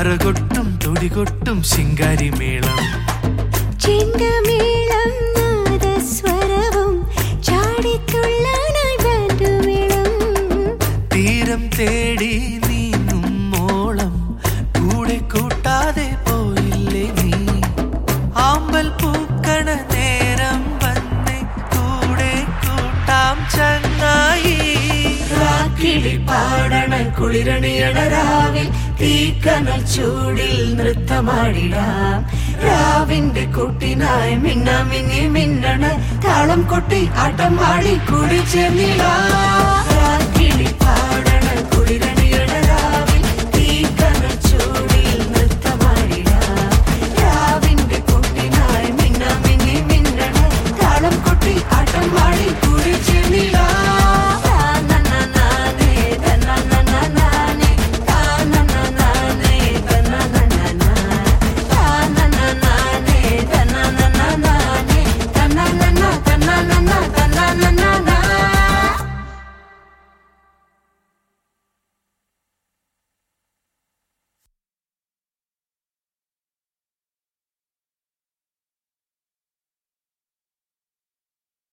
അറകൊട്ടും തുടികൊട്ടും ശിങ്കാരിമേളം ചെണ്ടമേളം നാദസ്വരവും ചാടിത്തുള്ളാനായി ബാൻഡുമേളം തീരം തേടി നീങ്ങും മോളം കൂടെ കൂട്ടാതെ പോയില്ലേ നീ ആമ്പൽ പൂക്കണ നേരം വന്നേ കൂടെ കൂട്ടാം ചങ്ങായി കിളി പാടണ കുളിരണിയണ രാവിൽ തീക്കനൽ ചൂടിൽ നൃത്തമാടിടാം രാവിന്റെ കൂട്ടിനായി മിന്ന മിന്നി മിന്നണ താളം കൊട്ടി ആട്ടം ആടി കൂടി ചേർന്നിടാം